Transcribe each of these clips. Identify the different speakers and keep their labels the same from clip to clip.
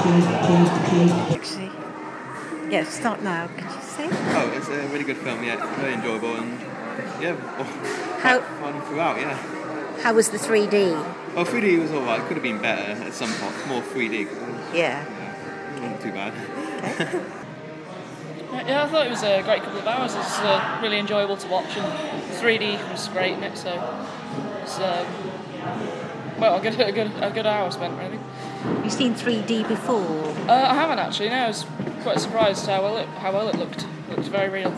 Speaker 1: Actually, yeah, start now. Could you say?
Speaker 2: Oh, it's a really good film, yeah. Very enjoyable and, yeah,
Speaker 1: How-
Speaker 2: fun throughout, yeah.
Speaker 1: How was the 3D?
Speaker 2: Oh, 3D was alright. Could have been better at some parts. More 3D.
Speaker 1: Yeah.
Speaker 2: Not too bad.
Speaker 3: Yeah, I thought it was a great couple of hours. It was really enjoyable to watch, and 3D was great in it. So it's well, a good hour spent really.
Speaker 1: You've seen 3D before?
Speaker 3: I haven't actually. No, I was quite surprised how well it looked. It looked very real.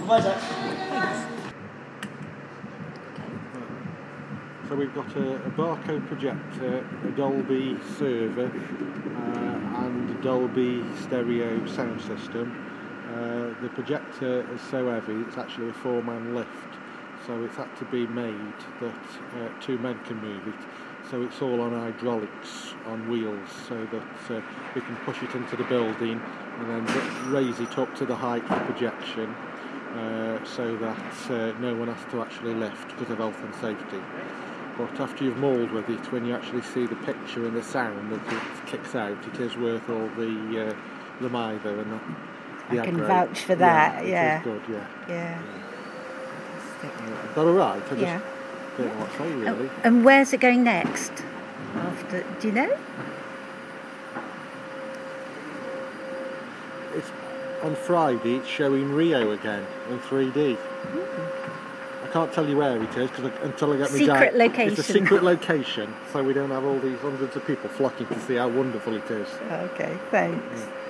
Speaker 4: So we've got a barcode projector, a Dolby server, and a Dolby stereo sound system. The projector is so heavy it's actually a 4-man lift, so it's had to be made that 2 men can move it. So it's all on hydraulics on wheels, so that we can push it into the building and then raise it up to the height of the projection, so that no one has to actually lift because of health and safety. But after you've mauled with it, when you actually see the picture and the sound that it kicks out, it is worth all the mither and the
Speaker 1: I can
Speaker 4: aggro.
Speaker 1: vouch for that,
Speaker 4: It is good,
Speaker 1: Yeah.
Speaker 4: Is that alright? I just
Speaker 1: Yeah.
Speaker 4: don't know what to say, really.
Speaker 1: And where's it going next? After, do you know?
Speaker 4: It's on Friday. It's showing Rio again in 3D. I can't tell you where it is until I get my
Speaker 1: Secret location.
Speaker 4: It's a secret location, so we don't have all these hundreds of people flocking to see how wonderful it is.
Speaker 1: Okay, thanks.